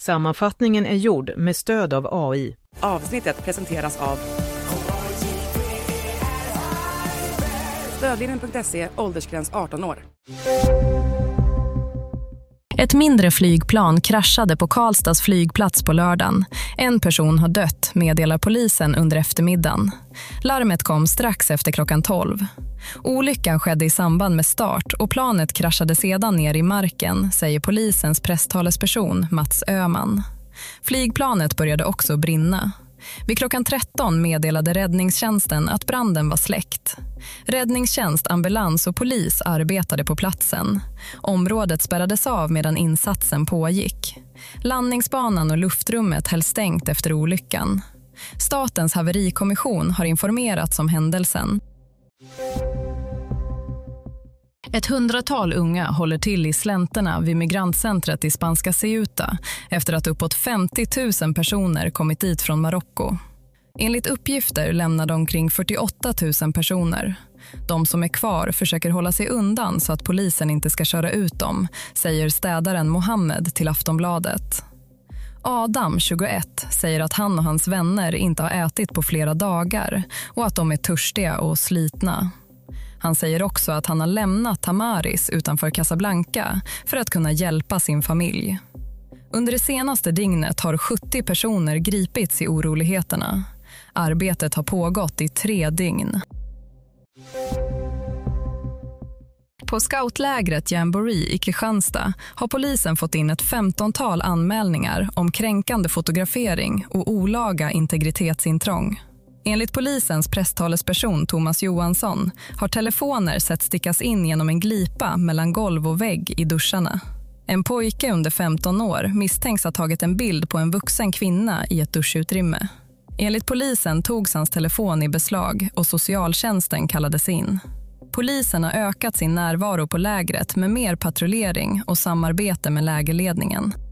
Sammanfattningen är gjord med stöd av AI. Avsnittet presenteras av Stödlinjen.se, åldersgräns 18 år. Ett mindre flygplan kraschade på Karlstads flygplats på lördagen. En person har dött, meddelar polisen under eftermiddagen. Larmet kom strax efter klockan 12. Olyckan skedde i samband med start och planet kraschade sedan ner i marken, säger polisens presstalesperson Mats Öhman. Flygplanet började också brinna. Vid klockan 13 meddelade räddningstjänsten att branden var släckt. Räddningstjänst, ambulans och polis arbetade på platsen. Området spärrades av medan insatsen pågick. Landningsbanan och luftrummet hölls stängt efter olyckan. Statens haverikommission har informerats om händelsen. Ett 100-tal unga håller till i slänterna vid migrantcentret i spanska Ceuta efter att uppåt 50 000 personer kommit dit från Marocko. Enligt uppgifter lämnade omkring 48 000 personer. De som är kvar försöker hålla sig undan så att polisen inte ska köra ut dem, säger städaren Mohammed till Aftonbladet. Adam, 21, säger att han och hans vänner inte har ätit på flera dagar och att de är törstiga och slitna. Han säger också att han har lämnat Tamaris utanför Casablanca för att kunna hjälpa sin familj. Under det senaste dygnet har 70 personer gripits i oroligheterna. Arbetet har pågått i 3 dygn. På scoutlägret Jamboree i Kristianstad har polisen fått in ett 15-tal anmälningar om kränkande fotografering och olaga integritetsintrång. Enligt polisens presstalesperson Thomas Johansson har telefoner sett stickas in genom en glipa mellan golv och vägg i duscharna. En pojke under 15 år misstänks ha tagit en bild på en vuxen kvinna i ett duschutrymme. Enligt polisen togs hans telefon i beslag och socialtjänsten kallades in. Polisen har ökat sin närvaro på lägret med mer patrullering och samarbete med lägerledningen.